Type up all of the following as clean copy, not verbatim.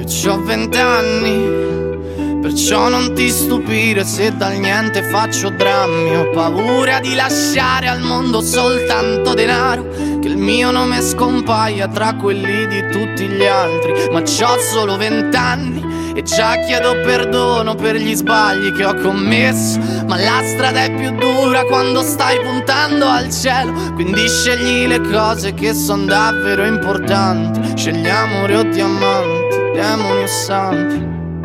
Io c'ho 20 anni, perciò non ti stupire se dal niente faccio drammi. Ho paura di lasciare al mondo soltanto denaro, che il mio nome scompaia tra quelli di tutti gli altri. Ma c'ho solo 20 anni e già chiedo perdono per gli sbagli che ho commesso. Ma la strada è più dura quando stai puntando al cielo, quindi scegli le cose che son davvero importanti. Scegli amore o diamanti, demoni o santi.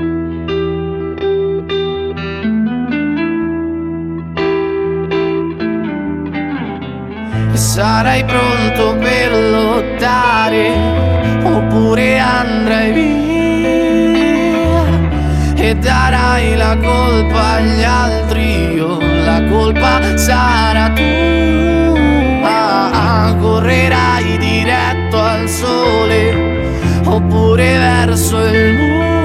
E sarai pronto per lottare oppure andrai via e darai la colpa agli altri. Io la colpa sarà tua. Correrai diretto al sole oppure verso il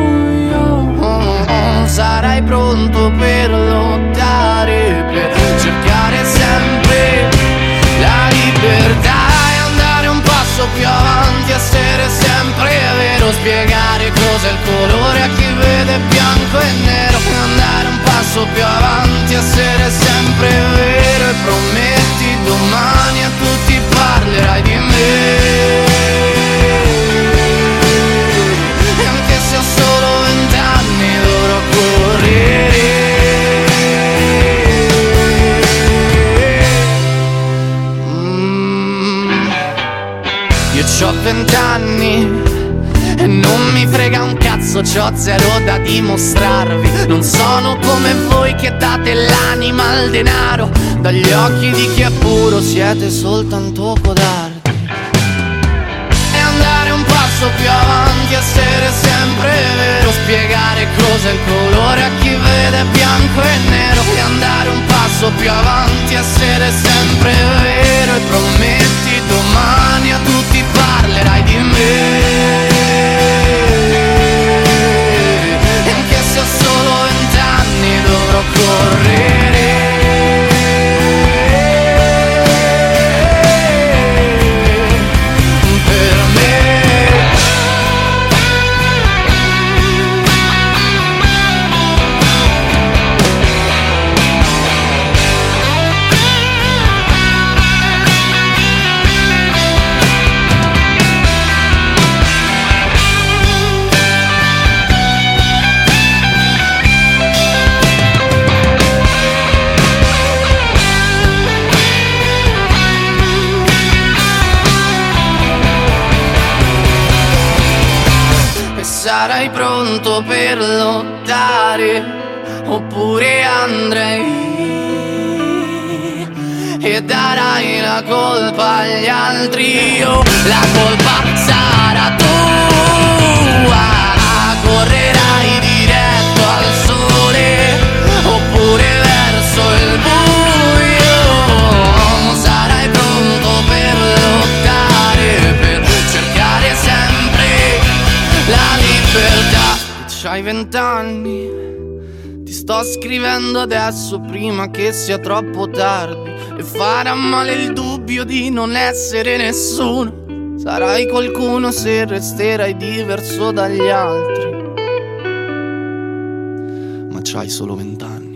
buio. Sarai pronto per lottare, per cercare sempre la libertà e andare un passo più avanti, essere sempre vero, spiegare cos'è il colore a chi vede bianco e nero. E andare un passo più avanti, essere sempre vero, e prometti domani a tutti parlerai di me. E anche se ho solo 20 anni dovrò correre. Io c'ho 20 anni e non mi frega un cazzo, c'ho zero da dimostrarvi. Non sono come voi che date l'anima al denaro, dagli occhi di chi è puro siete soltanto codardi. E andare un passo più avanti, essere sempre vero, spiegare cos'è il colore a chi vede bianco e nero. E andare un passo più avanti, essere sempre vero, e prometti domani a tutti parlerai di me. E anche se ho solo 20 anni dovrò correre. Sarai pronto per lottare oppure andrai e darai la colpa agli altri. Io la colpa sarà tua. Correrai diretto al sole oppure verso il buio. Sarai pronto per lottare, per cercare sempre la libertà. C'hai 20 anni, ti sto scrivendo adesso prima che sia troppo tardi, e farà male il dubbio di non essere nessuno. Sarai qualcuno se resterai diverso dagli altri, ma c'hai solo 20 anni.